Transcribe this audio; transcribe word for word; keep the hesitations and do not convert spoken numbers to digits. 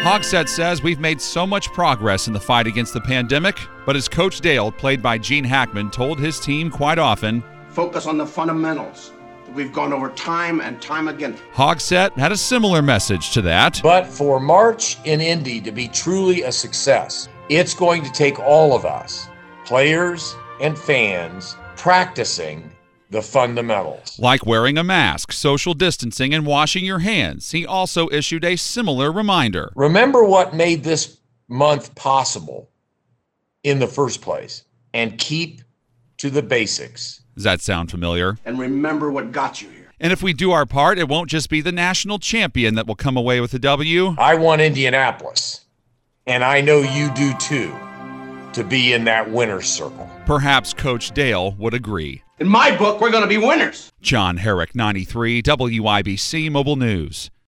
Hogsett says we've made so much progress in the fight against the pandemic, but as Coach Dale, played by Gene Hackman, told his team quite often, focus on the fundamentals that we've gone over time and time again. Hogsett had a similar message to that. But for March in Indy to be truly a success, it's going to take all of us, players and fans, practicing the fundamentals. Like wearing a mask, social distancing, and washing your hands. He also issued a similar reminder. Remember what made this month possible in the first place, and keep to the basics. Does that sound familiar? And remember what got you here. And if we do our part, it won't just be the national champion that will come away with the W. I want Indianapolis, and I know you do too, to be in that winner's circle. Perhaps Coach Dale would agree. In my book, we're going to be winners. John Herrick, ninety-three, W I B C Mobile News.